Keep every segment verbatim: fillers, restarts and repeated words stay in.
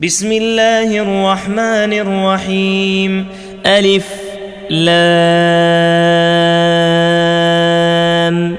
بسم الله الرحمن الرحيم. ألف لام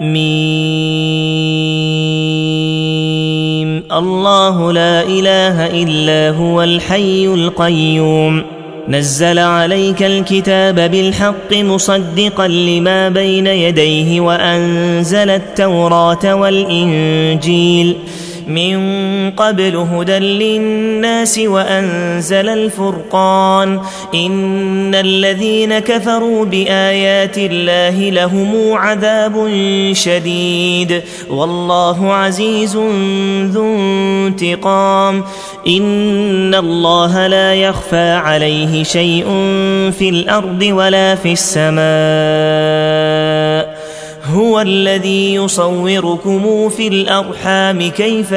ميم. الله لا إله إلا هو الحي القيوم. نزل عليك الكتاب بالحق مصدقا لما بين يديه وأنزل التوراة والإنجيل من قبل هدى للناس وأنزل الفرقان. إن الذين كفروا بآيات الله لهم عذاب شديد والله عزيز ذو انتقام. إن الله لا يخفى عليه شيء في الأرض ولا في السماء. هو الذي يصوركم في الأرحام كيف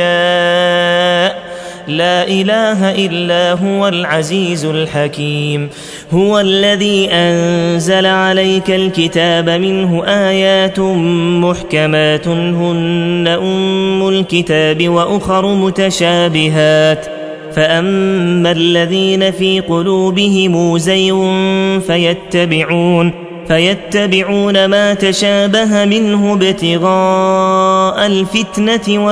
يشاء. لا إله إلا هو العزيز الحكيم. هو الذي أنزل عليك الكتاب منه آيات محكمات هن أم الكتاب وأخر متشابهات فأما الذين في قلوبهم زيغ فيتبعون فيتبعون ما تشابه منه ابتغاء الفتنة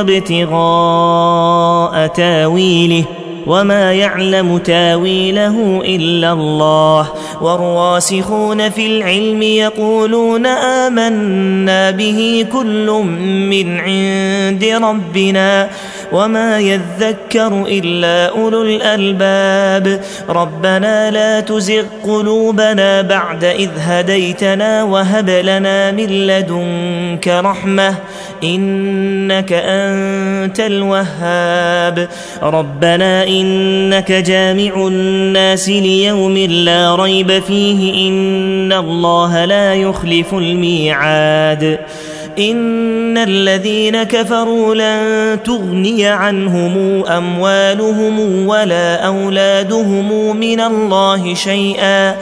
وابتغاء تاويله وما يعلم تاويله إلا الله. والراسخون في العلم يقولون آمنا به كل من عند ربنا وما يذكر إلا أولو الألباب. ربنا لا تزغ قلوبنا بعد إذ هديتنا وهب لنا من لدنك رحمة إنك أنت الوهاب. ربنا إنك جامع الناس ليوم لا ريب فيه إن الله لا يخلف الميعاد. إن الذين كفروا لن تغني عنهم أموالهم ولا أولادهم من الله شيئا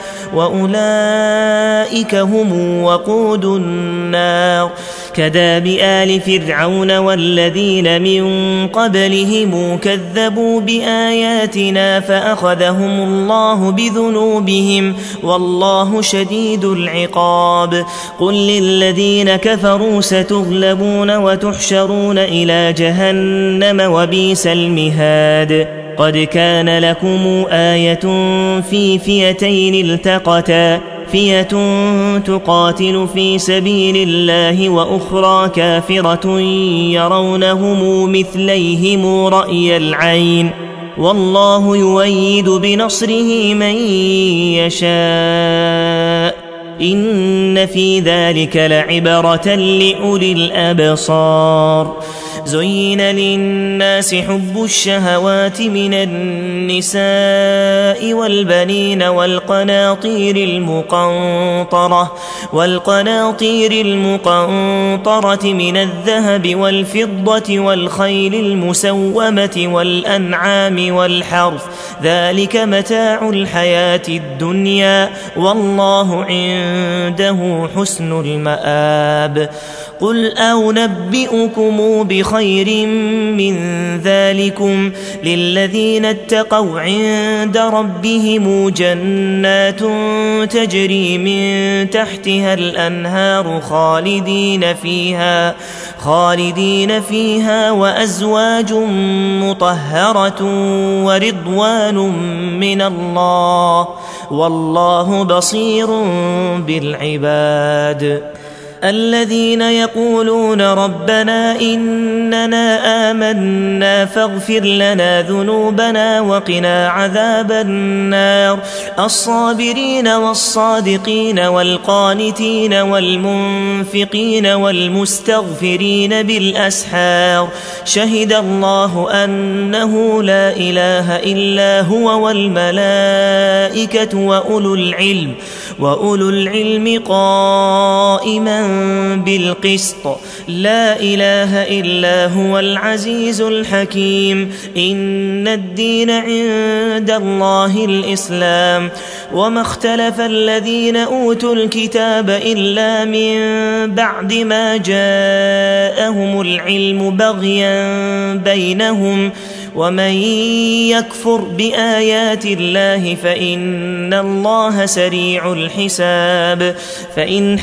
وأولئك هم وقود النار. كداب آل فرعون والذين من قبلهم كذبوا بآياتنا فأخذهم الله بذنوبهم والله شديد العقاب. قل للذين كفروا ستغلبون وتحشرون إلى جهنم وبئس المهاد. قد كان لكم آية في فئتين التقتا فئة تقاتل في سبيل الله وأخرى كافرة يرونهم مثليهم رأي العين والله يؤيد بنصره من يشاء. إن في ذلك لعبرة لأولي الأبصار. زين للناس حب الشهوات من النساء والبنين والقناطير المقنطرة والقناطير المقنطرة من الذهب والفضة والخيل المسومة والأنعام والحرث ذلك متاع الحياة الدنيا والله عنده حسن المآب. قل أنبئكم بخير من ذلكم للذين اتقوا عند ربهم جنات تجري من تحتها الأنهار خالدين فيها خالدين فيها وأزواج مطهرة ورضوان من الله والله بصير بالعباد. الذين يقولون ربنا إننا آمنا فاغفر لنا ذنوبنا وقنا عذاب النار. الصابرين والصادقين والقانتين والمنفقين والمستغفرين بالأسحار. شهد الله أنه لا إله إلا هو والملائكة وأولو العلم وأولو العلم قائما بالقسط. لا إله إلا هو العزيز الحكيم. إن الدين عند الله الإسلام. وما اختلف الذين أوتوا الكتاب إلا من بعد ما جاءهم العلم بغيا بينهم ومن يكفر بآيات الله فإن الله سريع الحساب فإن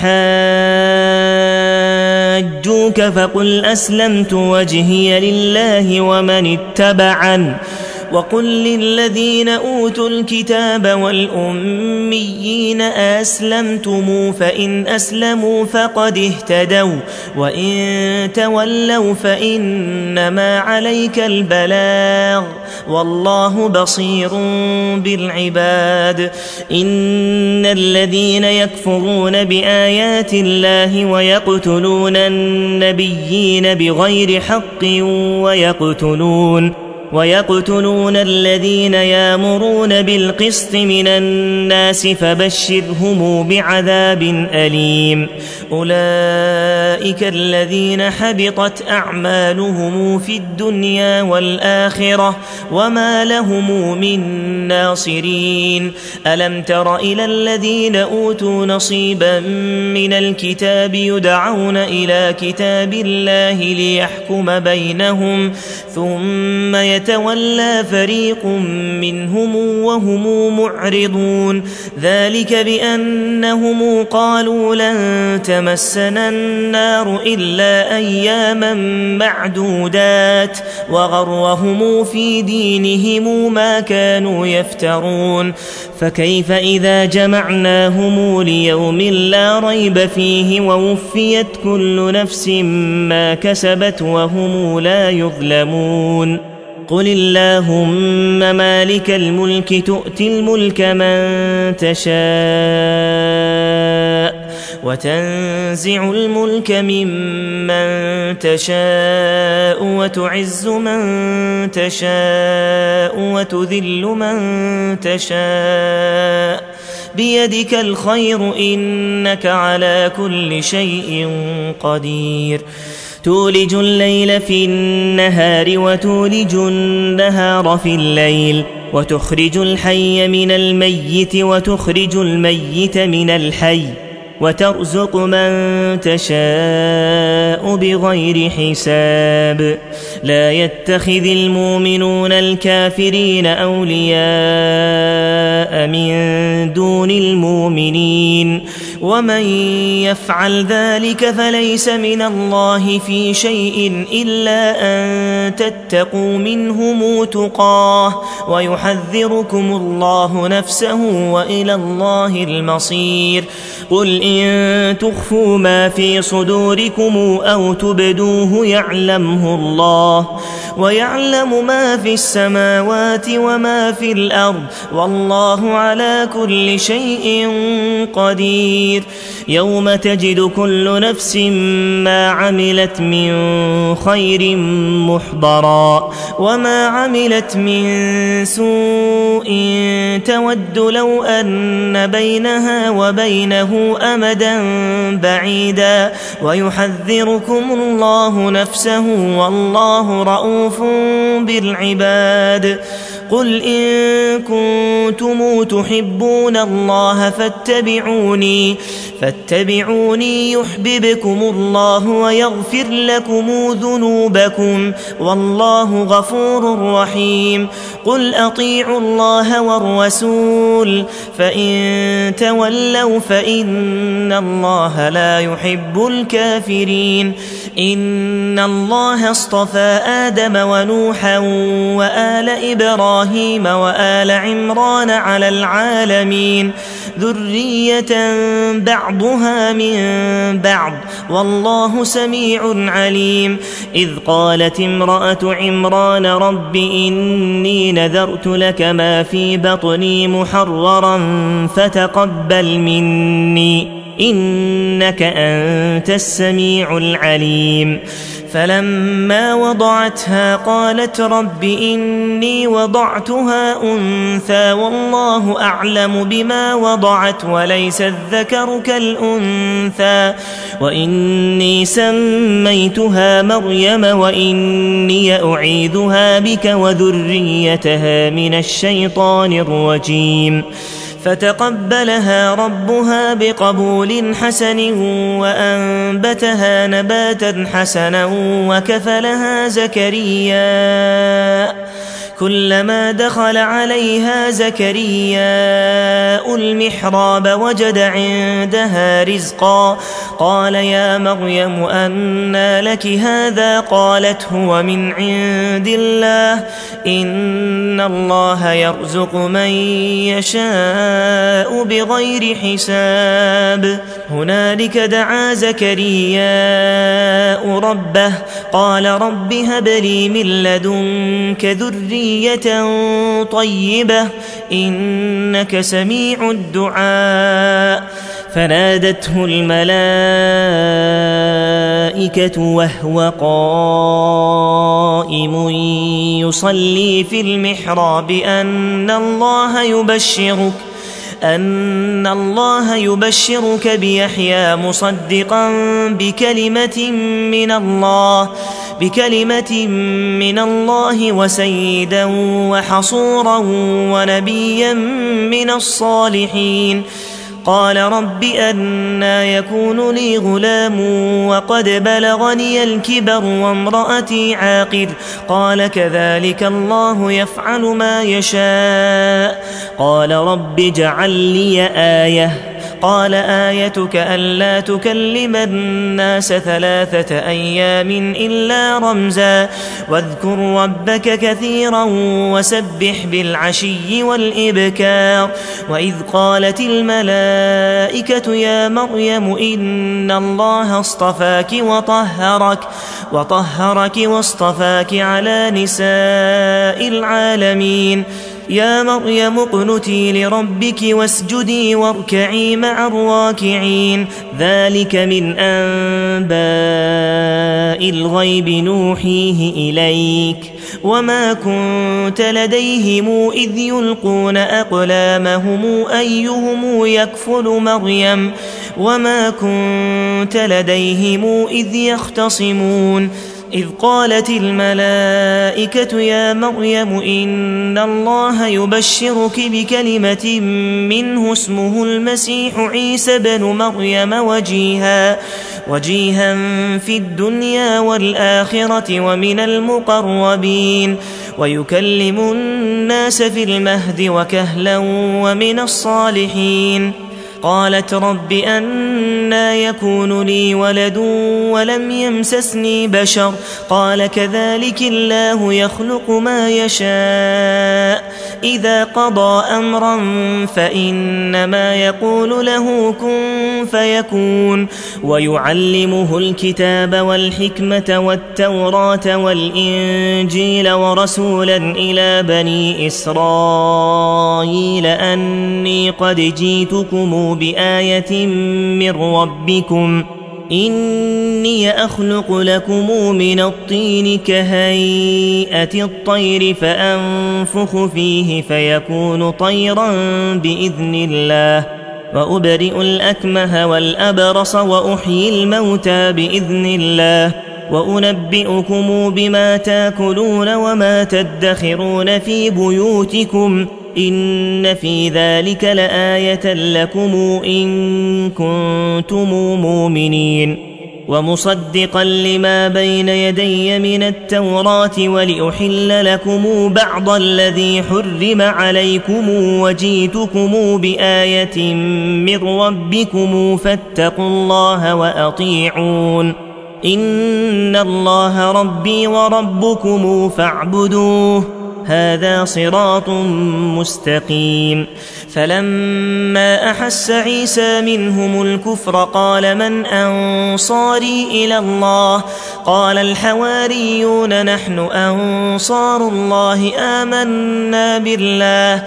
حاجوك فقل أسلمت وجهي لله ومن اتبعن وقل للذين أوتوا الكتاب والأميين أسلمتم فإن أسلموا فقد اهتدوا وإن تولوا فإنما عليك البلاغ والله بصير بالعباد إن الذين يكفرون بآيات الله ويقتلون النبيين بغير حق ويقتلون ويقتلون الذين يامرون بالقسط من الناس فبشرهم بعذاب أليم أولئك الذين حبطت أعمالهم في الدنيا والآخرة وما لهم من ناصرين ألم تر إلى الذين أوتوا نصيبا من الكتاب يدعون إلى كتاب الله ليحكم بينهم ثم يتولى فريق منهم وهم معرضون ذلك بأنهم قالوا لن تمسنا النار إلا أياما معدودات وغرهم في دينهم ما كانوا يفترون فكيف إذا جمعناهم ليوم لا ريب فيه ووفيت كل نفس ما كسبت وهم لا يظلمون قل اللهم مالك الملك تؤتي الملك من تشاء وتنزع الملك ممن تشاء وتعز من تشاء وتذل من تشاء بيدك الخير إنك على كل شيء قدير تولج الليل في النهار وتولج النهار في الليل وتخرج الحي من الميت وتخرج الميت من الحي وترزق من تشاء بغير حساب لا يتخذ المؤمنون الكافرين أولياء من دون المؤمنين ومن يفعل ذلك فليس من الله في شيء إلا أن تتقوا منهم تقاه ويحذركم الله نفسه وإلى الله المصير قل إن تخفوا ما في صدوركم أو تبدوه يعلمه الله ويعلم ما في السماوات وما في الأرض والله على كل شيء قدير يوم تجد كل نفس ما عملت من خير محضرا وما عملت من سوء تود لو أن بينها وبينه أمدا بعيدا ويحذركم الله نفسه والله رؤوف بالعباد قل إن كنتم تحبون الله فاتبعوني فاتبعوني يحببكم الله ويغفر لكم ذنوبكم والله غفور رحيم قل أطيعوا الله والرسول فإن تولوا فإن الله لا يحب الكافرين إن الله اصطفى آدم ونوحا وآل إبراهيم وآل عمران على العالمين ذرية بعضها من بعض والله سميع عليم إذ قالت امرأة عمران رب إني نذرت لك ما في بطني محررا فتقبل مني إنك أنت السميع العليم فلما وضعتها قالت رب إني وضعتها أنثى والله أعلم بما وضعت وليس الذكر كالأنثى وإني سميتها مريم وإني أعيذها بك وذريتها من الشيطان الرجيم فتقبلها ربها بقبول حسن وأنبتها نباتا حسنا وكفلها زكريا كلما دخل عليها زكرياء المحراب وجد عندها رزقا قال يا مريم أنى لك هذا قالت هو من عند الله إن الله يرزق من يشاء بغير حساب هنالك دعا زكرياء ربه قال رب هب لي من لدنك ذرية طيبة إنك سميع الدعاء فنادته الملائكة وهو قائم يصلي في المحراب أن الله يبشرك أن الله يبشرك بيحيى مصدقا بكلمة من الله بكلمة من الله وسيدا وحصورا ونبيا من الصالحين قال رب أنى يكون لي غلام وقد بلغني الكبر وامرأتي عاقر قال كذلك الله يفعل ما يشاء قال رب اجعل لي آية قال آيتك ألا تكلم الناس ثلاثة أيام إلا رمزا واذكر ربك كثيرا وسبح بالعشي والإبكار وإذ قالت الملائكة يا مريم إن الله اصطفاك وطهرك وطهرك واصطفاك على نساء العالمين يا مريم اقنتي لربك واسجدي واركعي مع الراكعين ذلك من أنباء الغيب نوحيه إليك وما كنت لديهم إذ يلقون أقلامهم أيهم يكفل مريم وما كنت لديهم إذ يختصمون إذ قالت الملائكة يا مريم إن الله يبشرك بكلمة منه اسمه المسيح عيسى بن مريم وجيها وجيها في الدنيا والآخرة ومن المقربين ويكلم الناس في المهد وكهلا ومن الصالحين قالت رب أنى يكون لي ولد ولم يمسسني بشر قال كذلك الله يخلق ما يشاء إذا قضى أمرا فإنما يقول له كن فيكون ويعلمه الكتاب والحكمة والتوراة والإنجيل ورسولا إلى بني إسرائيل أني قد جئتكم بآية من ربكم إني أخلق لكم من الطين كهيئة الطير فأنفخ فيه فيكون طيرا بإذن الله وأبرئ الأكمه والأبرص وأحيي الموتى بإذن الله وأنبئكم بما تاكلون وما تدخرون في بيوتكم إن في ذلك لآية لكم إن كنتم مؤمنين ومصدقا لما بين يدي من التوراة ولأحل لكم بعض الذي حرم عليكم وجئتكم بآية من ربكم فاتقوا الله وأطيعون إن الله ربي وربكم فاعبدوه هذا صراط مستقيم فلما أحس عيسى منهم الكفر قال من أنصاري إلى الله قال الحواريون نحن أنصار الله آمنا بالله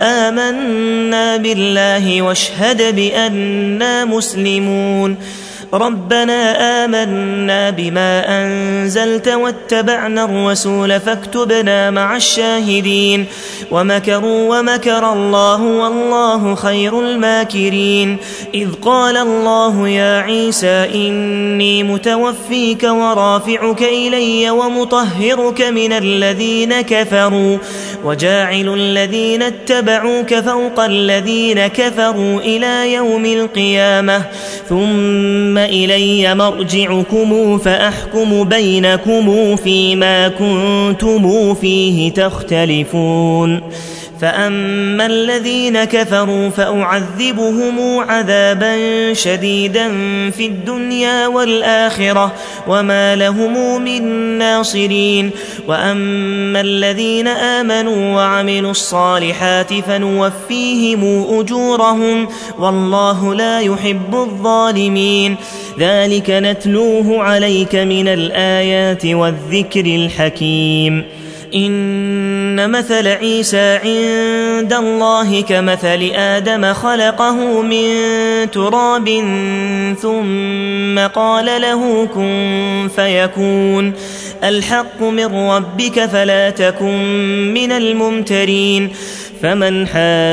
آمنا بالله واشهد بأننا مسلمون ربنا آمنا بما أنزلت واتبعنا الرسول فاكتبنا مع الشاهدين ومكروا ومكر الله والله خير الماكرين إذ قال الله يا عيسى إني متوفيك ورافعك إلي ومطهرك من الذين كفروا وجاعل الذين اتبعوك فوق الذين كفروا إلى يوم القيامة ثم إلي مرجعكم فأحكم بينكم فيما كنتم فيه تختلفون فأما الذين كفروا فأعذبهم عذابا شديدا في الدنيا والآخرة وما لهم من ناصرين وأما الذين آمنوا وعملوا الصالحات فنوفيهم أجورهم والله لا يحب الظالمين ذلك نتلوه عليك من الآيات والذكر الحكيم إن مثل عيسى عند الله كمثل آدم خلقه من تراب ثم قال له كن فيكون الحق من ربك فلا تكن من الممترين فمن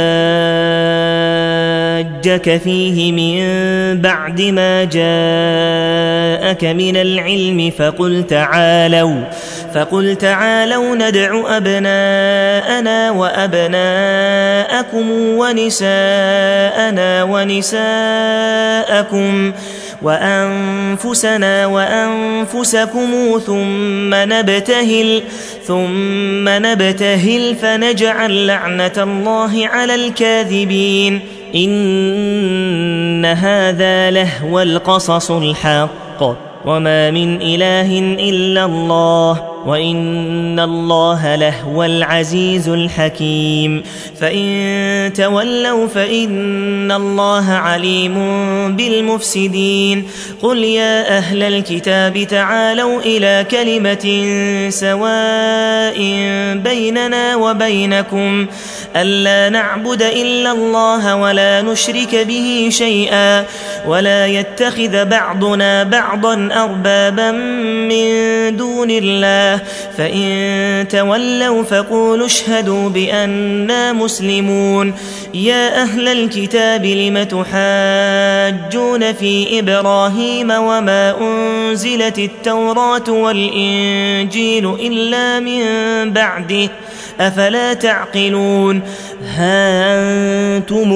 حاجك فيه من بعد ما جاءك من العلم فقل تعالوا فقل تعالوا ندع أبناءنا وأبناءكم ونساءنا ونساءكم وأنفسنا وأنفسكم ثم نبتهل ثم نبتهل فنجعل لعنة الله على الكاذبين إن هذا لهو القصص الحق وما من إله إلا الله وإن الله لهو العزيز الحكيم فإن تولوا فإن الله عليم بالمفسدين قل يا أهل الكتاب تعالوا إلى كلمة سواء بيننا وبينكم ألا نعبد إلا الله ولا نشرك به شيئا ولا يتخذ بعضنا بعضا أربابا من دون الله فإن تولوا فقولوا اشهدوا بأننا مسلمون يا أهل الكتاب لم تحاجون في إبراهيم وما أنزلت التوراة والإنجيل إلا من بعده أفلا تعقلون ها أنتم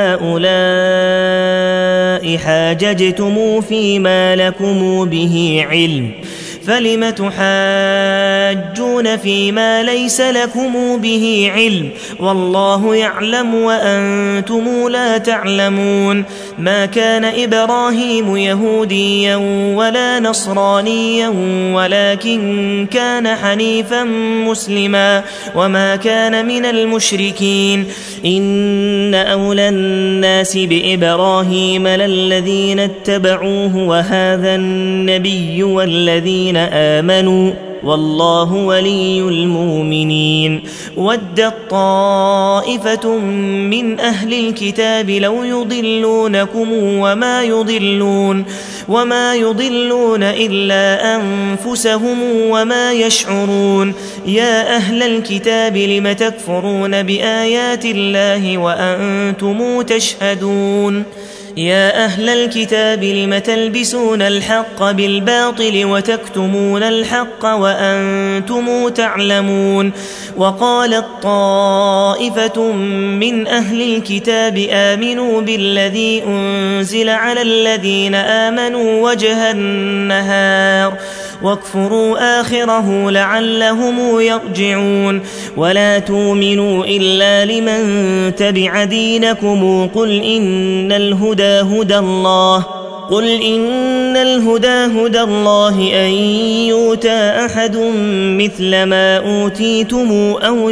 هؤلاء حاججتم فيما لكم به علم فلم تحاجون فيما ليس لكم به علم والله يعلم وأنتم لا تعلمون ما كان إبراهيم يهوديا ولا نصرانيا ولكن كان حنيفا مسلما وما كان من المشركين إن أولى الناس بإبراهيم للذين اتبعوه وهذا النبي والذين آمنوا والله ولي المؤمنين ودت طائفة من أهل الكتاب لو يضلونكم وما يضلون وما يضلون إلا أنفسهم وما يشعرون يا أهل الكتاب لم تكفرون بآيات الله وأنتم تشهدون يا أهل الكتاب لم تلبسون الحق بالباطل وتكتمون الحق وأنتم تعلمون وقالت طائفة من أهل الكتاب آمنوا بالذي أنزل على الذين آمنوا وجه النهار واكفروا آخره لعلهم يرجعون ولا تؤمنوا إلا لمن تبع دينكم قل إن الهدى هدى الله قل إن الهدى هدى الله أن يؤتى أحد مثل ما أوتيتم أو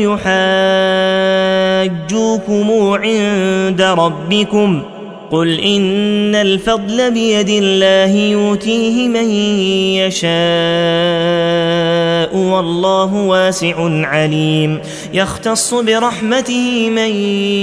يحاجوكم عند ربكم قل إن الفضل بيد الله يؤتيه من يشاء والله واسع عليم يختص برحمته من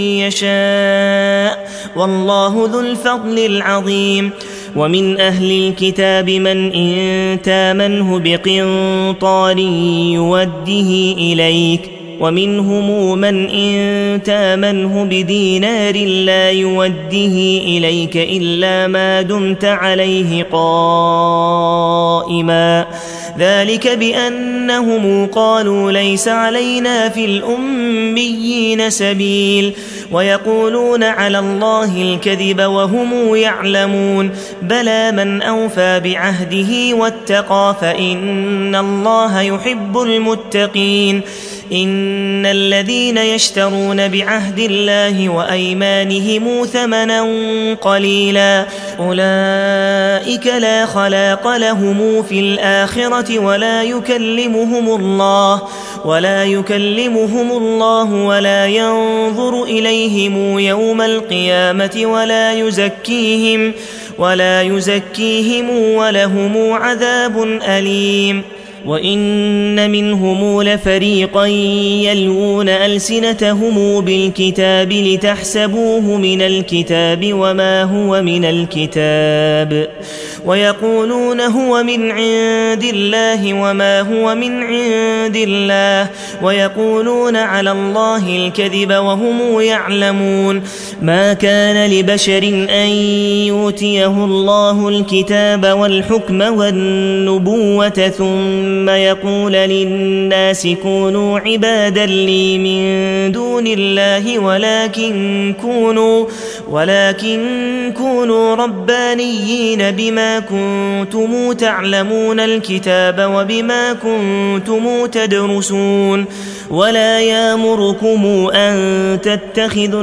يشاء والله ذو الفضل العظيم ومن أهل الكتاب من إن تامنه بقنطار يوده إليك ومنهم من إن تامنه بدينار لا يوده إليك إلا ما دمت عليه قائما ذلك بأنهم قالوا ليس علينا في الأميين سبيل ويقولون على الله الكذب وهم يعلمون بلى من أوفى بعهده واتقى فإن الله يحب المتقين إن الذين يشترون بعهد الله وأيمانهم ثمنا قليلا أولئك لا خلاق لهم في الآخرة ولا يكلمهم الله ولا يكلمهم الله ولا ينظر إليهم يوم القيامة ولا يزكيهم ولا يزكيهم ولهم عذاب أليم وإن منهم لفريقا يلوون ألسنتهم بالكتاب لتحسبوه من الكتاب وما هو من الكتاب ويقولون هو من عند الله وما هو من عند الله ويقولون على الله الكذب وهم يعلمون ما كان لبشر أن يؤتيه الله الكتاب والحكم والنبوة ثم يقول للناس كونوا عبادا لي من دون الله ولكن كونوا ولكن كونوا ربانيين بما كنتم تعلمون الكتاب وبما كنتم تدرسون ولا يأمركم أن تتخذوا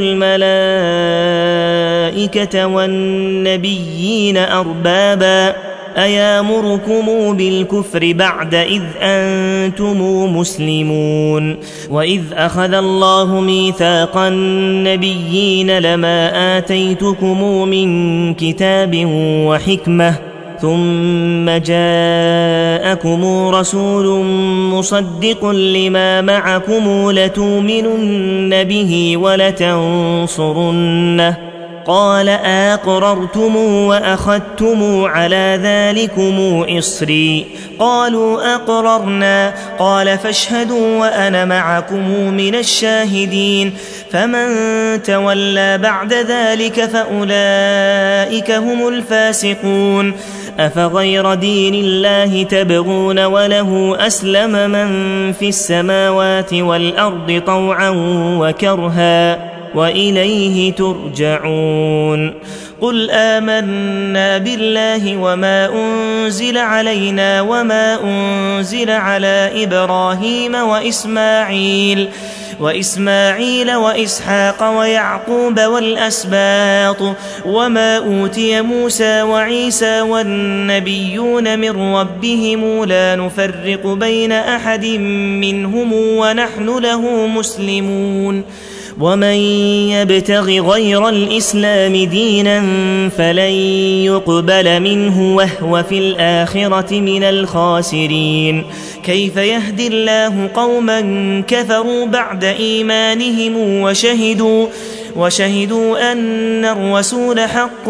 الملائكة والنبيين أربابا أيامركم بالكفر بعد إذ أنتم مسلمون وإذ أخذ الله ميثاق النبيين لما آتيتكم من كتاب وحكمة ثم جاءكم رسول مصدق لما معكم لتؤمنن به ولتنصرنه قال أقررتم وأخذتم على ذلكم إصري قالوا أقررنا قال فاشهدوا وأنا معكم من الشاهدين فمن تولى بعد ذلك فأولئك هم الفاسقون أفغير دين الله تبغون وله أسلم من في السماوات والأرض طوعا وكرها وإليه ترجعون قل آمنا بالله وما أنزل علينا وما أنزل على إبراهيم وإسماعيل وإسماعيل وإسحاق ويعقوب والأسباط وما أوتي موسى وعيسى والنبيون من ربهم لا نفرق بين أحد منهم ونحن له مسلمون ومن يبتغ غير الإسلام دينا فلن يقبل منه وهو في الآخرة من الخاسرين كيف يهدي الله قوما كفروا بعد إيمانهم وشهدوا وشهدوا أن الرسول حق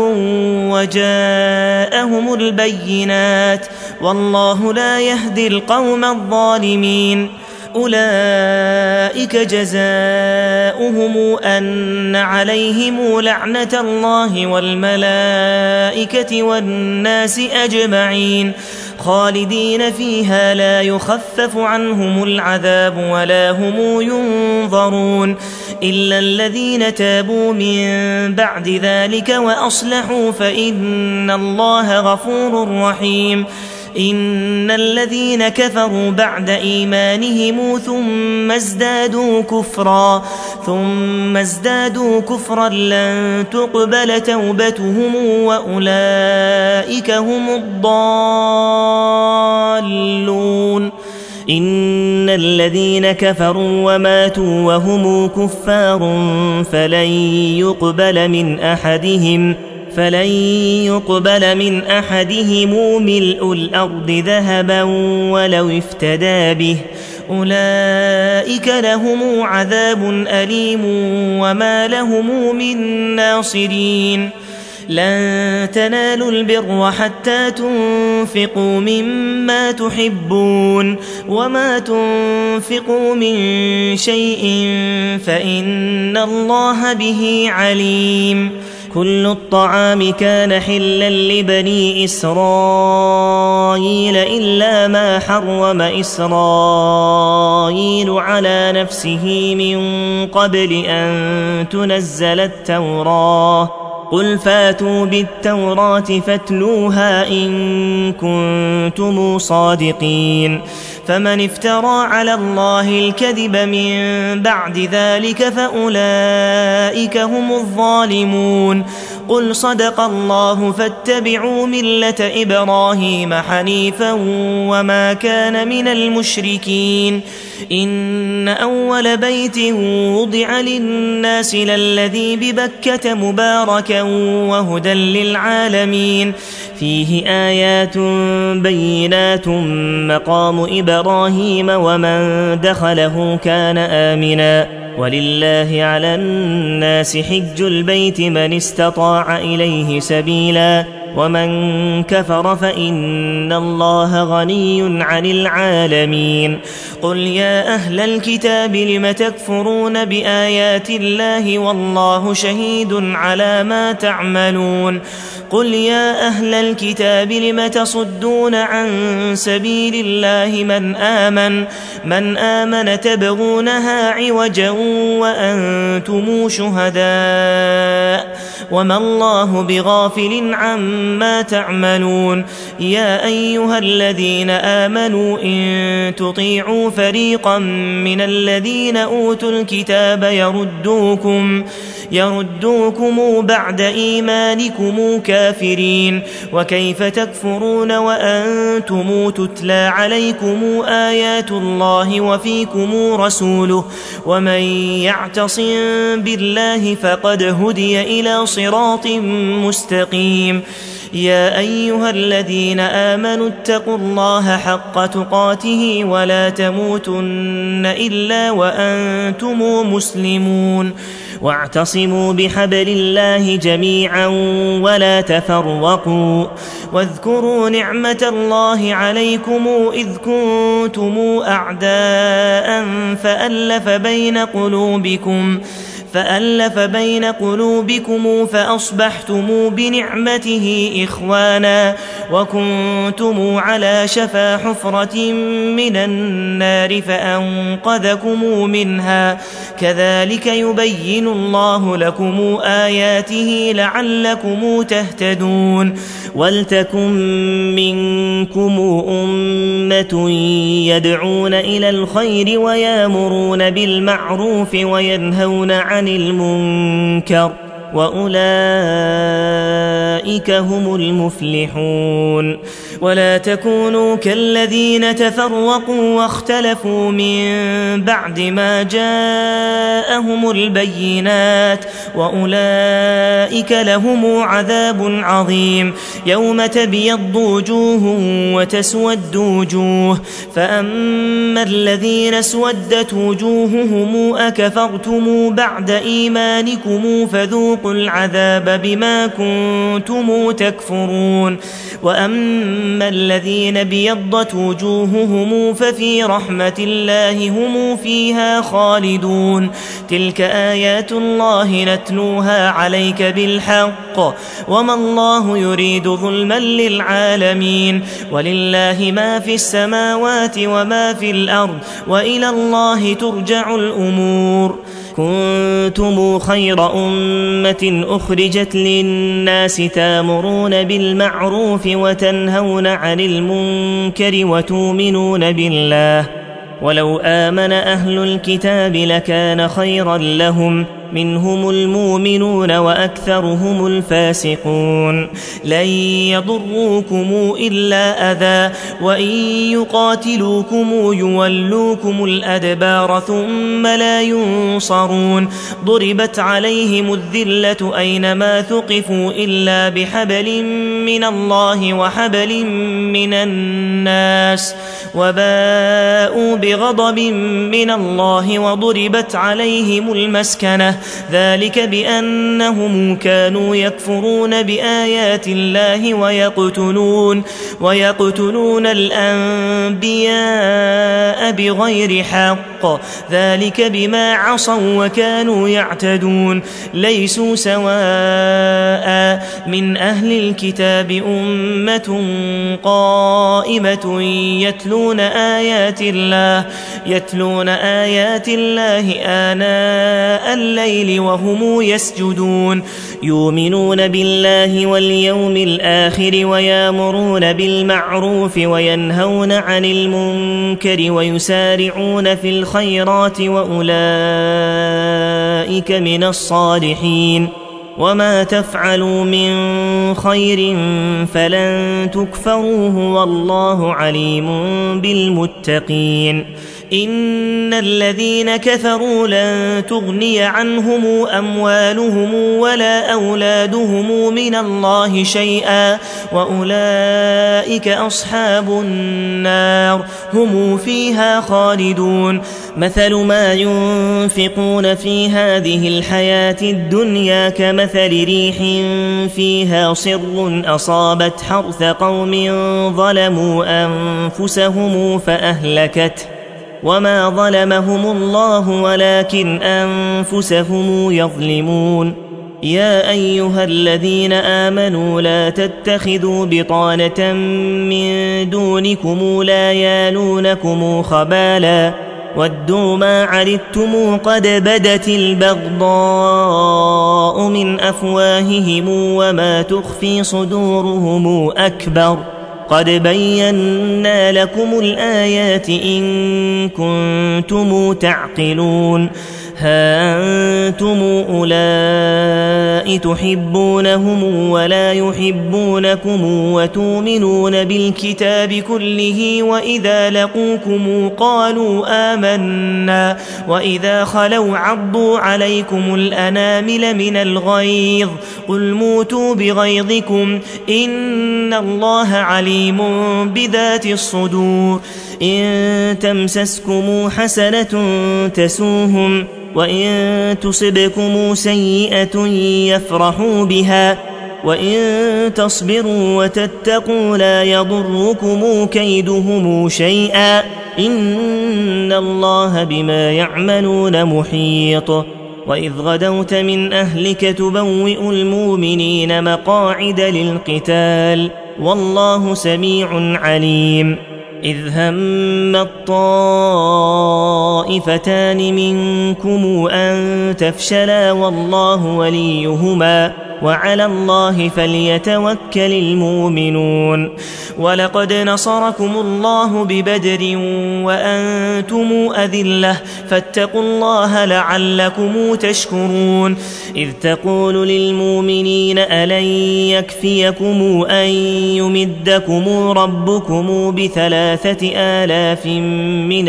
وجاءهم البينات والله لا يهدي القوم الظالمين أولئك جزاؤهم أن عليهم لعنة الله والملائكة والناس أجمعين خالدين فيها لا يخفف عنهم العذاب ولا هم ينظرون إلا الذين تابوا من بعد ذلك وأصلحوا فإن الله غفور رحيم إن الذين كفروا بعد إيمانهم ثم ازدادوا كفرا ثم ازدادوا كفرا لن تقبل توبتهم وأولئك هم الضالون إن الذين كفروا وماتوا وهم كفار فلن يقبل من أحدهم فلن يقبل من أحدهم ملء الأرض ذهبا ولو افتدى به أولئك لهم عذاب أليم وما لهم من ناصرين لن تنالوا البر حتى تنفقوا مما تحبون وما تنفقوا من شيء فإن الله به عليم كل الطعام كان حلا لبني إسرائيل إلا ما حرم إسرائيل على نفسه من قبل أن تنزل التوراة قل فاتوا بالتوراة فاتلوها إن كنتم صادقين فمن افترى على الله الكذب من بعد ذلك فأولئك هم الظالمون قل صدق الله فاتبعوا ملة إبراهيم حنيفا وما كان من المشركين إن أول بيت وضع للناس للذي ببكة مباركا وهدى للعالمين فيه آيات بينات مقام إبراهيم ومن دخله كان آمنا ولله على الناس حج البيت من استطاع إليه سبيلا ومن كفر فإن الله غني عن العالمين قل يا أهل الكتاب لم تكفرون بآيات الله والله شهيد على ما تعملون قل يا أهل الكتاب لم تصدون عن سبيل الله من آمن من آمن تبغونها عوجا وأنتم شهداء وما الله بغافل عما تعملون يا أيها الذين آمنوا إن تطيعوا فريقا من الذين أوتوا الكتاب يردوكم يردوكم بعد إيمانكم كافرين وكيف تكفرون وأنتم تتلى عليكم آيات الله وفيكم رسوله ومن يعتصم بالله فقد هدي إلى صراط مستقيم يا أيها الذين آمنوا اتقوا الله حق تقاته ولا تموتن إلا وأنتم مسلمون واعتصموا بحبل الله جميعا ولا تفرقوا واذكروا نعمة الله عليكم إذ كنتم أعداء فألف بين قلوبكم فألف بين قلوبكم فأصبحتم بنعمته إخوانا وكنتم على شفا حفرة من النار فأنقذكم منها كذلك يبين الله لكم آياته لعلكم تهتدون ولتكن منكم أمة يدعون إلى الخير ويامرون بالمعروف وينهون عن المنكر وأولئك هم المفلحون ولا تكونوا كالذين تفرقوا واختلفوا من بعد ما جاءهم البينات وأولئك لهم عذاب عظيم يوم تبيض وجوه وتسود وجوه فأما الذين اسودت وجوههم أكفرتم بعد إيمانكم فذوقوا العذاب بما كنتم تكفرون وأما الذين بيضت وجوههم ففي رحمة الله هم فيها خالدون تلك آيات الله نتلوها عليك بالحق وما الله يريد ظلما للعالمين ولله ما في السماوات وما في الأرض وإلى الله ترجع الأمور كنتم خير أمة أخرجت للناس تامرون بالمعروف وتنهون عن المنكر وتؤمنون بالله ولو آمن أهل الكتاب لكان خيرا لهم منهم المؤمنون وأكثرهم الفاسقون لن يضروكم إلا أذى وإن يقاتلوكم يولوكم الأدبار ثم لا ينصرون ضربت عليهم الذلة أينما ثقفوا إلا بحبل من الله وحبل من الناس وباءوا بغضب من الله وضربت عليهم المسكنة ذلك بأنهم كانوا يكفرون بآيات الله ويقتلون ويقتلون الأنبياء بغير حق بالحق ذلك بما عصوا وكانوا يعتدون ليسوا سواء من أهل الكتاب أمة قائمة يتلون آيات الله يتلون آيات الله آناء الليل وهم يسجدون يؤمنون بالله واليوم الآخر ويامرون بالمعروف وينهون عن المنكر ويسارعون في الخيرات وأولئك من الصالحين وما تفعلوا من خير فلن تكفروه والله عليم بالمتقين إن الذين كفروا لن تغني عنهم أموالهم ولا أولادهم من الله شيئا وأولئك أصحاب النار هم فيها خالدون مثل ما ينفقون في هذه الحياة الدنيا كمثل ريح فيها صر أصابت حرث قوم ظلموا أنفسهم فأهلكته وما ظلمهم الله ولكن أنفسهم يظلمون يا أيها الذين آمنوا لا تتخذوا بطانة من دونكم لا يالونكم خبالا ودوا ما عنتم قد بدت البغضاء من أفواههم وما تخفي صدورهم أكبر قد بينا لكم الآيات إن كنتم تعقلون ها أنتم أولئك تحبونهم ولا يحبونكم وتؤمنون بالكتاب كله وإذا لقوكم قالوا آمنا وإذا خلوا عضوا عليكم الأنامل من الغيظ قل موتوا بغيظكم إن الله عليم بذات الصدور إن تمسسكم حسنة تسوهم وإن تصبكم سيئة يفرحوا بها وإن تصبروا وتتقوا لا يضركم كيدهم شيئا إن الله بما يعملون محيط وإذ غدوت من أهلك تبوئ المؤمنين مقاعد للقتال والله سميع عليم إذ هم الطائفتان منكم أن تفشلا والله وليهما وعلى الله فليتوكل المؤمنون ولقد نصركم الله ببدر وأنتم أذلة فاتقوا الله لعلكم تشكرون إذ تقول للمؤمنين ألن يكفيكم أن يمدكم ربكم بثلاثة آلاف من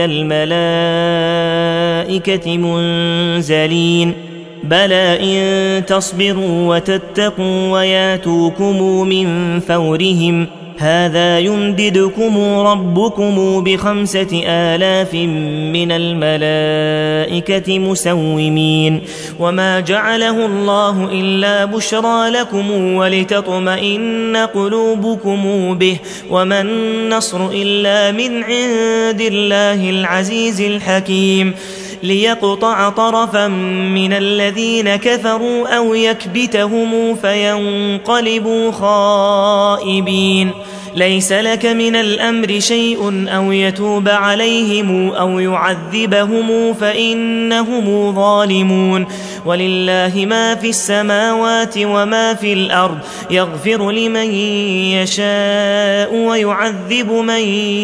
الملائكة منزلين بلى إن تصبروا وتتقوا وياتوكم من فورهم هذا يمددكم ربكم بخمسة آلاف من الملائكة مسومين وما جعله الله إلا بشرى لكم ولتطمئن قلوبكم به وما النصر إلا من عند الله العزيز الحكيم ليقطع طرفا من الذين كفروا أو يكبتهم فينقلبوا خائبين ليس لك من الأمر شيء أو يتوب عليهم أو يعذبهم فإنهم ظالمون ولله ما في السماوات وما في الأرض يغفر لمن يشاء ويعذب من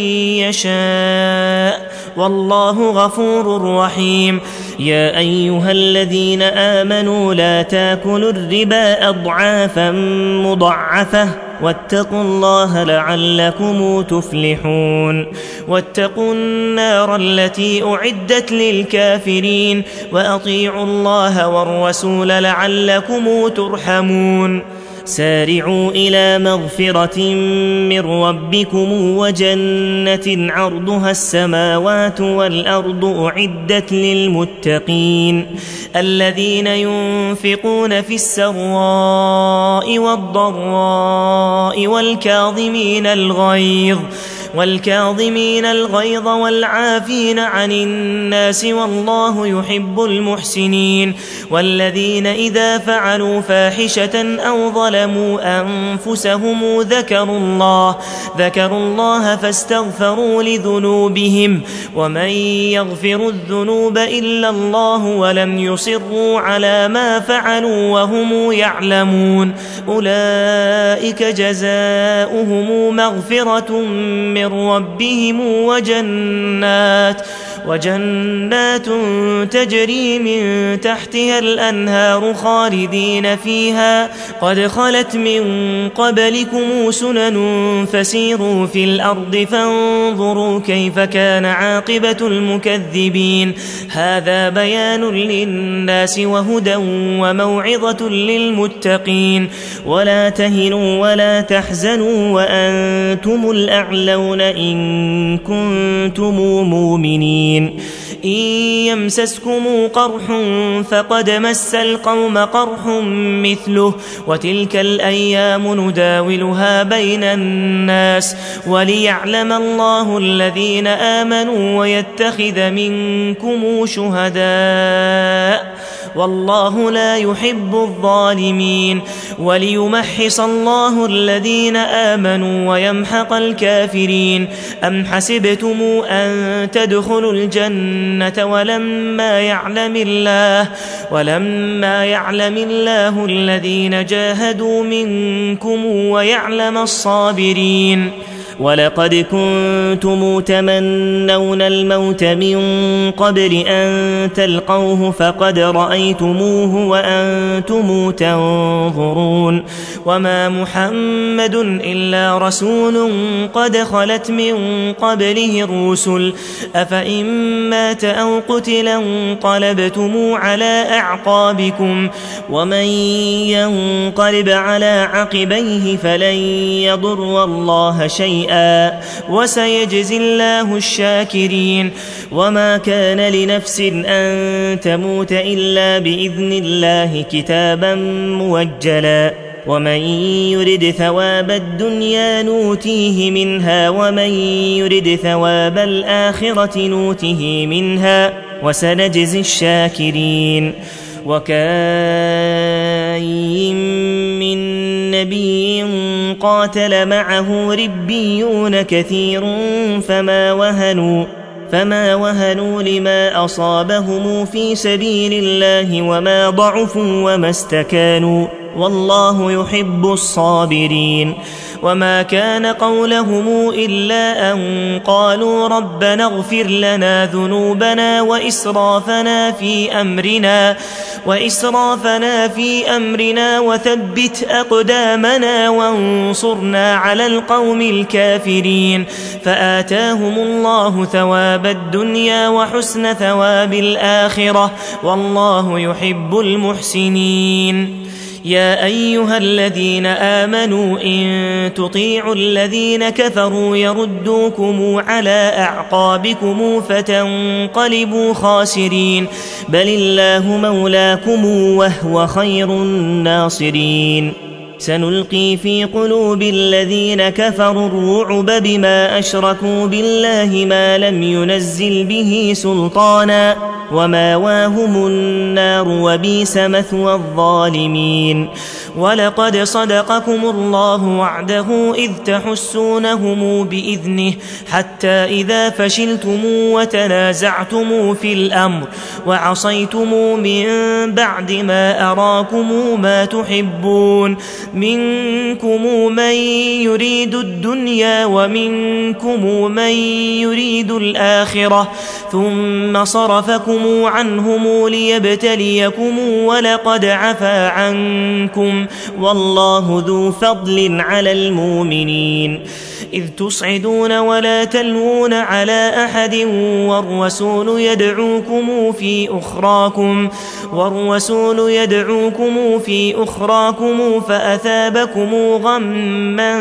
يشاء والله غفور رحيم يا أيها الذين آمنوا لا تاكلوا الربا أضعافا مضاعفة واتقوا الله لعلكم تفلحون واتقوا النار التي أعدت للكافرين وأطيعوا الله والرسول لعلكم ترحمون سارعوا إلى مغفرة من ربكم وجنة عرضها السماوات والأرض أعدت للمتقين الذين ينفقون في السراء والضراء والكاظمين الغيظ والكاظمين الغيظ والعافين عن الناس والله يحب المحسنين والذين إذا فعلوا فاحشة أو ظلموا أنفسهم ذكروا الله ذكروا الله فاستغفروا لذنوبهم ومن يغفر الذنوب إلا الله ولم يصروا على ما فعلوا وهم يعلمون أولئك جزاؤهم مغفرة من ربهم وجنات وجنات تجري من تحتها الأنهار خالدين فيها قد خلت من قبلكم سنن فسيروا في الأرض فانظروا كيف كان عاقبة المكذبين هذا بيان للناس وهدى وموعظة للمتقين ولا تهنوا ولا تحزنوا وأنتم الأعلون إن كنتم مؤمنين إن يمسسكم قرح فقد مس القوم قرح مثله وتلك الأيام نداولها بين الناس وليعلم الله الذين آمنوا ويتخذ منكم شهداء والله لا يحب الظالمين وليمحص الله الذين آمنوا ويمحق الكافرين أم حسبتم أن تدخلوا الجنة ولما يعلم الله ولما يعلم الله الذين جاهدوا منكم ويعلم الصابرين ولقد كنتم تمنون الموت من قبل أن تلقوه فقد رأيتموه وأنتم تنظرون وما محمد إلا رسول قد خلت من قبله الرسل أفإن مات أو قتل انقلبتم على أعقابكم ومن ينقلب على عقبيه فلن يضر الله شيئا وسيجزي الله الشاكرين وما كان لنفس أن تموت إلا بإذن الله كتابا موجلا ومن يرد ثواب الدنيا نوتيه منها ومن يرد ثواب الآخرة نوته منها وسنجزي الشاكرين وكاين من نبي قاتل معه ربيون كثير فما وهنوا فما وهنوا لما أصابهم في سبيل الله وما ضعفوا وما استكانوا والله يحب الصابرين وما كان قولهم إلا أن قالوا ربنا اغفر لنا ذنوبنا وإسرافنا في أمرنا وإسرافنا في أمرنا وثبت أقدامنا وانصرنا على القوم الكافرين فآتاهم الله ثواب الدنيا وحسن ثواب الآخرة والله يحب المحسنين يا أيها الذين آمنوا إن تطيعوا الذين كفروا يردوكم على أعقابكم فتنقلبوا خاسرين بل الله مولاكم وهو خير الناصرين سنلقي في قلوب الذين كفروا الرعب بما أشركوا بالله ما لم ينزل به سلطانا وماواهم النار وبئس مثوى الظالمين ولقد صدقكم الله وعده إذ تحسونهم بإذنه حتى إذا فشلتم وتنازعتم في الأمر وعصيتم من بعد ما أراكم ما تحبون منكم من يريد الدنيا ومنكم من يريد الآخرة ثم صرفكم عنهم ليبتليكم ولقد عفا عنكم والله ذو فضل على المؤمنين إذ تصعدون ولا تلوون على أحد والرسول يدعوكم في أخراكم والرسول يدعوكم في أخراكم فأثابكم غما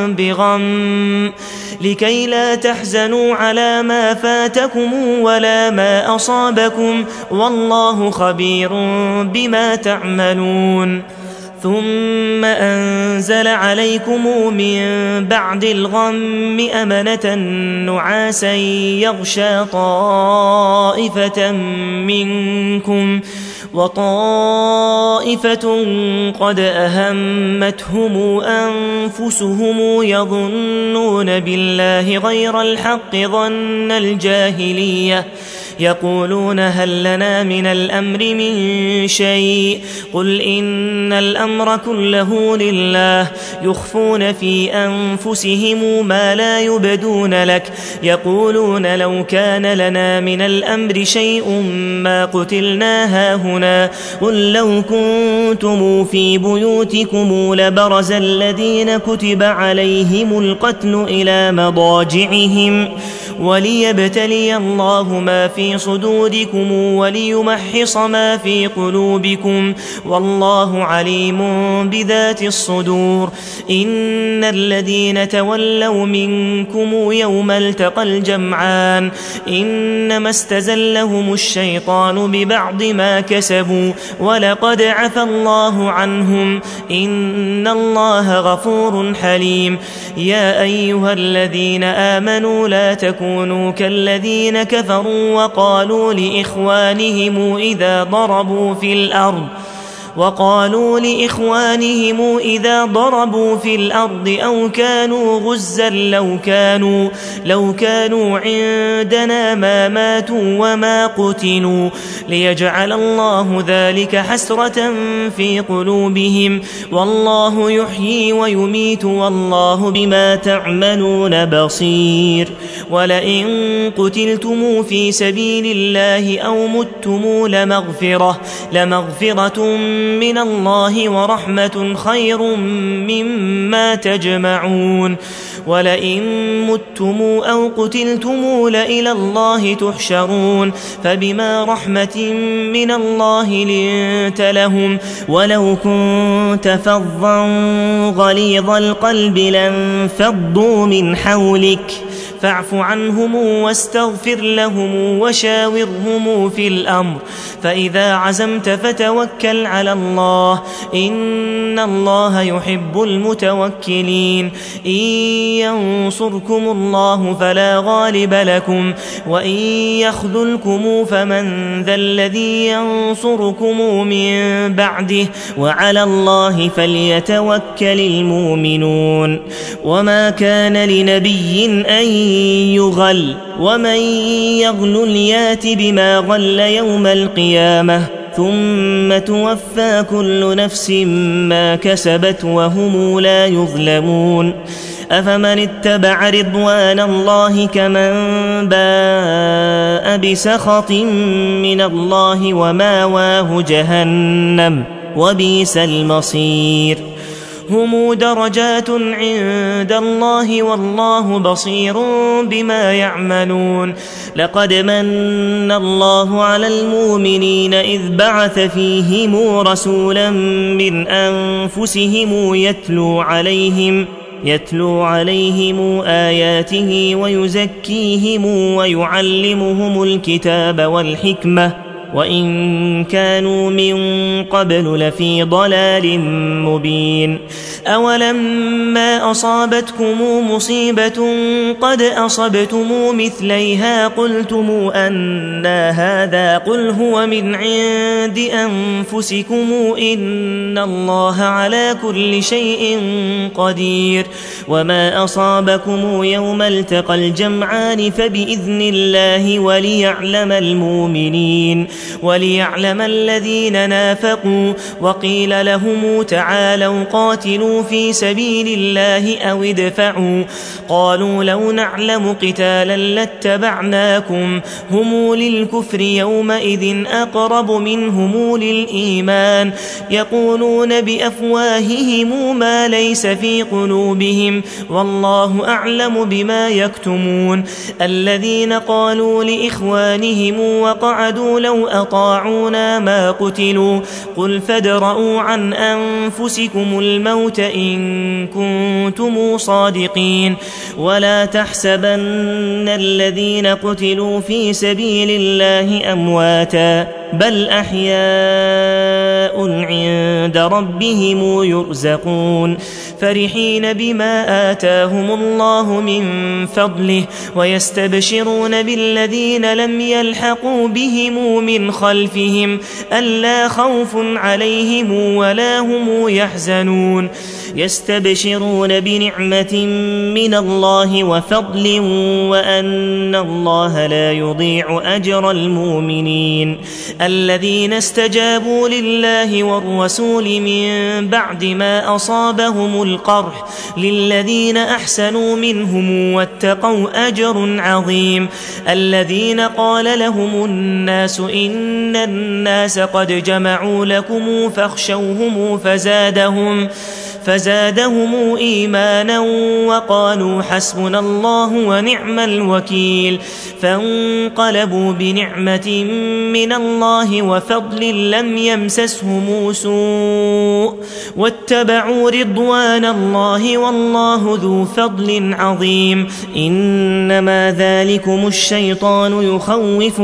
بغم لكي لا تحزنوا على ما فاتكم ولا ما أصابكم والله خبير بما تعملون ثم أنزل عليكم من بعد الغم أمنة نعاسا يغشى طائفة منكم وطائفة قد أهمتهم أنفسهم يظنون بالله غير الحق ظن الجاهلية يقولون هل لنا من الأمر من شيء قل إن الأمر كله لله يخفون في أنفسهم ما لا يبدون لك يقولون لو كان لنا من الأمر شيء ما قتلنا هاهنا قل لو كنتم في بيوتكم لبرز الذين كتب عليهم القتل إلى مضاجعهم وليبتلي الله ما في صدوركم وليمحص ما في قلوبكم والله عليم بذات الصدور إن الذين تولوا منكم يوم التقى الجمعان إنما استزلهم الشيطان ببعض ما كسبوا ولقد عفى الله عنهم إن الله غفور حليم يا أيها الذين آمنوا لا تكونوا كالذين كفروا وقالوا لإخوانهم إذا ضربوا في الأرض وقالوا لإخوانهم إذا ضربوا في الأرض أو كانوا غزا لو كانوا, لو كانوا عندنا ما ماتوا وما قتلوا ليجعل الله ذلك حسرة في قلوبهم والله يحيي ويميت والله بما تعملون بصير ولئن قتلتم في سبيل الله أو متم لمغفرة, لمغفرة من الله ورحمة خير مما تجمعون ولئن متم أو قتلتم لإلى الله تحشرون فبما رحمة من الله لنت لهم ولو كنت فظا غليظ القلب لانفضوا من حولك فاعف عنهم واستغفر لهم وشاورهم في الأمر فإذا عزمت فتوكل على الله إن الله يحب المتوكلين إن ينصركم الله فلا غالب لكم وإن يخذلكم فمن ذا الذي ينصركم من بعده وعلى الله فليتوكل المؤمنون وما كان لنبي أن يغل ومن يغل يات بما غل يوم القيامة ثم توفى كل نفس ما كسبت وهم لا يظلمون أفمن اتبع رضوان الله كمن باء بسخط من الله وماواه جهنم وبئس المصير هم درجات عند الله والله بصير بما يعملون لقد من الله على المؤمنين إذ بعث فيهم رسولا من أنفسهم يتلو عليهم يتلو عليهم آياته ويزكيهم ويعلمهم الكتاب والحكمة وإن كانوا من قبل لفي ضلال مبين أولما أصابتكم مصيبة قد أصبتم مثليها قلتم أنى هذا قل هو من عند أنفسكم إن الله على كل شيء قدير وما أصابكم يوم التقى الجمعان فبإذن الله وليعلم المؤمنين وليعلم الذين نافقوا وقيل لهم تعالوا قاتلوا في سبيل الله أو ادفعوا قالوا لو نعلم قتالا لاتبعناكم هم للكفر يومئذ أقرب منهم للإيمان يقولون بأفواههم ما ليس في قلوبهم والله أعلم بما يكتمون الذين قالوا لإخوانهم وقعدوا لو أطاعونا ما قتلوا قل فادرءوا عن أنفسكم الموت إن كنتم صادقين ولا تحسبن الذين قتلوا في سبيل الله أمواتا بل أحياء عند عند ربهم يرزقون فرحين بما آتاهم الله من فضله ويستبشرون بالذين لم يلحقوا بهم من خلفهم ألا خوف عليهم ولا هم يحزنون يستبشرون بنعمة من الله وفضل وأن الله لا يضيع أجر المؤمنين الذين استجابوا لله والرسول من بعد ما أصابهم القرح للذين أحسنوا منهم واتقوا أجر عظيم الذين قال لهم الناس إن الناس قد جمعوا لكم فاخشوهم فزادهم فزادهم إيمانا وقالوا حسبنا الله ونعم الوكيل فانقلبوا بنعمة من الله وفضل لم يمسسهم سوء واتبعوا رضوان الله والله ذو فضل عظيم إنما ذلكم الشيطان يخوف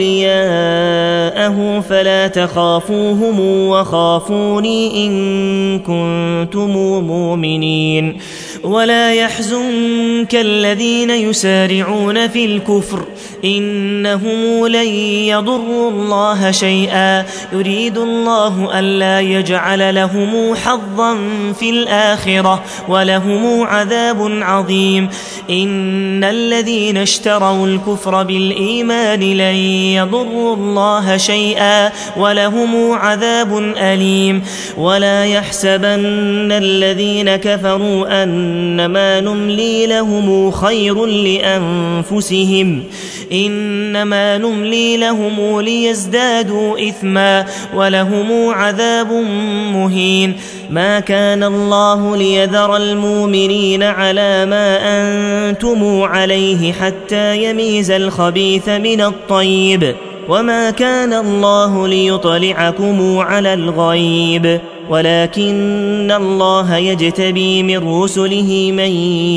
أولياءه فلا تخافوهم وخافوني إن كنتم مؤمنين ولا يحزنك الذين يسارعون في الكفر إنهم لن يضروا الله شيئا يريد الله ألا يجعل لهم حظا في الآخرة ولهم عذاب عظيم إن الذين اشتروا الكفر بالإيمان لن يضروا الله شيئا ولهم عذاب أليم ولا يحسبن الذين كفروا أنما نملي لهم خير لأنفسهم إنما نملي لهم ليزدادوا إثما ولهم عذاب مهين ما كان الله ليذر المؤمنين على ما أنتم عليه حتى يميز الخبيث من الطيب وما كان الله ليطلعكم على الغيب ولكن الله يجتبي من رسله من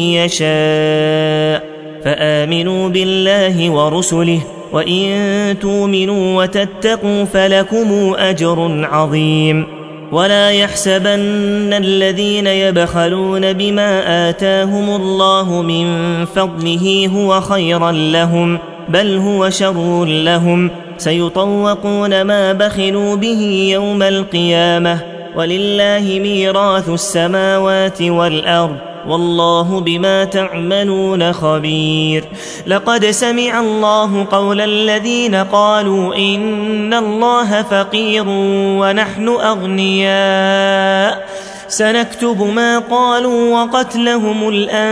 يشاء فآمنوا بالله ورسله وإن تؤمنوا وتتقوا فلكم أجر عظيم ولا يحسبن الذين يبخلون بما آتاهم الله من فضله هو خيرا لهم بل هو شر لهم سيطوقون ما بخلوا به يوم القيامة ولله ميراث السماوات والأرض والله بما تعملون خبير لقد سمع الله قول الذين قالوا إن الله فقير ونحن أغنياء سنكتب ما قالوا وقتلهم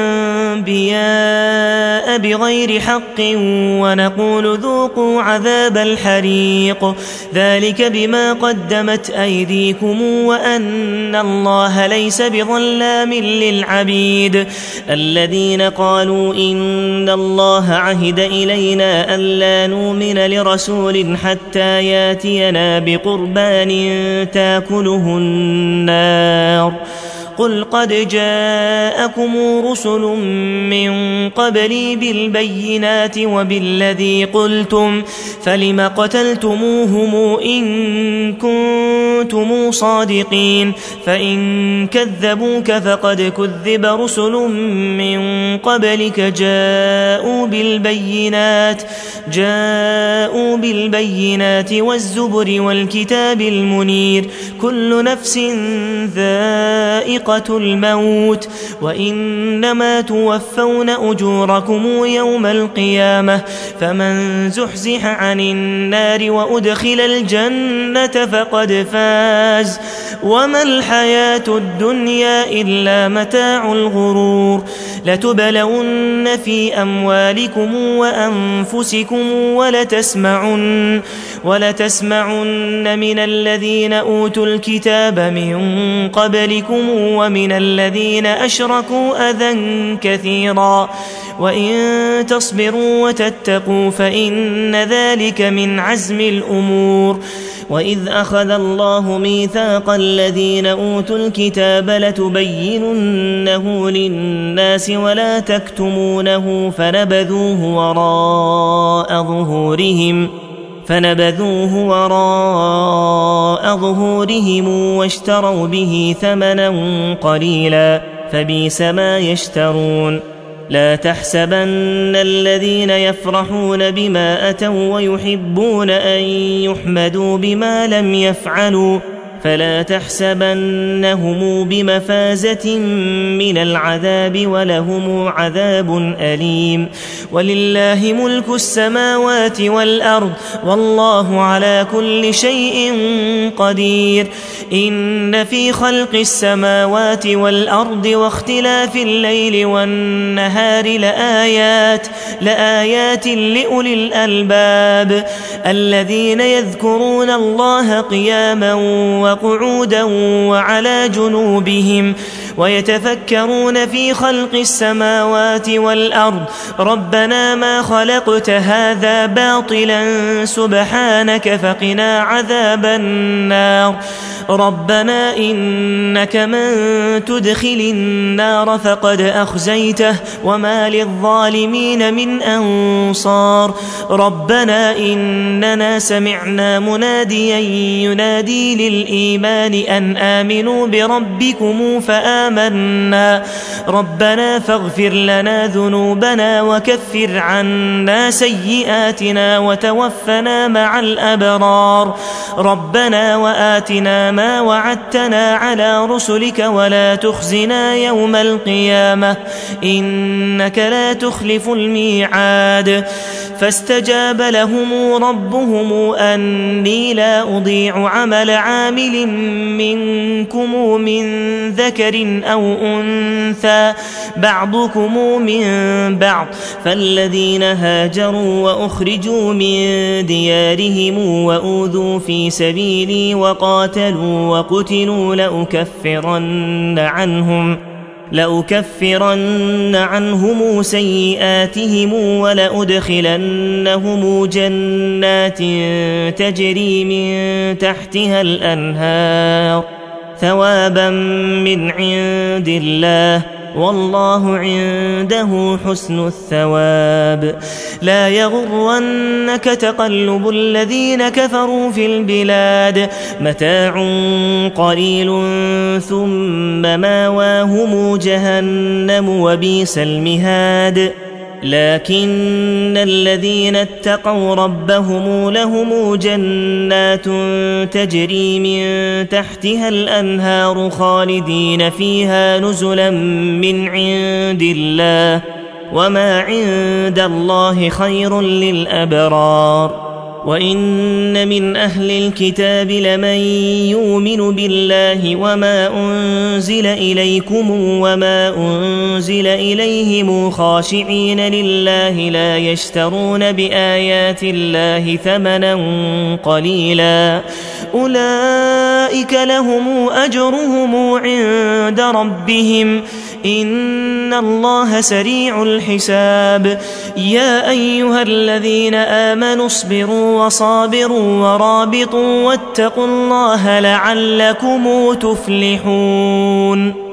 الأنبياء بغير حق ونقول ذوقوا عذاب الحريق ذلك بما قدمت أيديكم وأن الله ليس بظلام للعبيد الذين قالوا إن الله عهد إلينا ألا نؤمن لرسول حتى ياتينا بقربان تاكله النار قل قد جاءكم رسل من قبلي بالبينات وبالذي قلتم فلم قتلتموهم إن كنتم صادقين فإن كذبوك فقد كذب رسل من قبلك جاءوا بالبينات جاءوا بالبينات والزبر والكتاب المنير كل نفس ذائقة الموت وإنما توفون أجوركم يوم القيامة فمن زحزح عن النار وأدخل الجنة فقد فاز وما الحياة الدنيا إلا متاع الغرور لتبلون في أموالكم وأنفسكم ولتسمعن, ولتسمعن من الذين أوتوا الكتاب من قبلكم ومن الذين أشركوا أذى كثيرا وإن تصبروا وتتقوا فإن ذلك من عزم الأمور وإذ أخذ الله ميثاق الذين أوتوا الكتاب لتبيننه للناس ولا تكتمونه فنبذوه وراء ظهورهم فنبذوه وراء ظهورهم واشتروا به ثمنا قليلا فبئس ما يشترون لا تحسبن الذين يفرحون بما أتوا ويحبون أن يحمدوا بما لم يفعلوا فلا تحسبنهم بمفازة من العذاب ولهم عذاب أليم ولله ملك السماوات والأرض والله على كل شيء قدير إن في خلق السماوات والأرض واختلاف الليل والنهار لآيات لآيات لأولي الألباب الذين يذكرون الله قياما وقعودا وعلى جنوبهم ويتفكرون في خلق السماوات والأرض ربنا ما خلقت هذا باطلا سبحانك فقنا عذاب النار ربنا إنك من تدخل النار فقد أخزيته وما للظالمين من أنصار ربنا إننا سمعنا مناديا ينادي للإيمان أن آمنوا بربكم فآمنا ربنا فاغفر لنا ذنوبنا وكفر عنا سيئاتنا وتوفنا مع الأبرار ربنا وآتنا ما وعدتنا على رسلك ولا تخزنا يوم القيامة إنك لا تخلف الميعاد فاستجاب لهم ربهم أني لا أضيع عمل عامل منكم من ذكر أو أنثى بعضكم من بعض فالذين هاجروا وأخرجوا من ديارهم وأوذوا في سبيلي وقاتلوا وقتلوا لأكفرن عنهم لأكفرن عنهم سيئاتهم ولأدخلنهم جنات تجري من تحتها الأنهار ثوابا من عند الله والله عنده حسن الثواب لا يغرنك تقلب الذين كفروا في البلاد متاع قليل ثم ماواهم جهنم وبئس المهاد لكن الذين اتقوا ربهم لهم جنات تجري من تحتها الأنهار خالدين فيها نزلا من عند الله وما عند الله خير للأبرار وإن من أهل الكتاب لمن يؤمن بالله وما أنزل إليكم وما أنزل إليهم خاشعين لله لا يشترون بآيات الله ثمنا قليلا أولئك لهم أجرهم عند ربهم إن الله سريع الحساب يا أيها الذين آمنوا اصبروا وصابروا ورابطوا واتقوا الله لعلكم تفلحون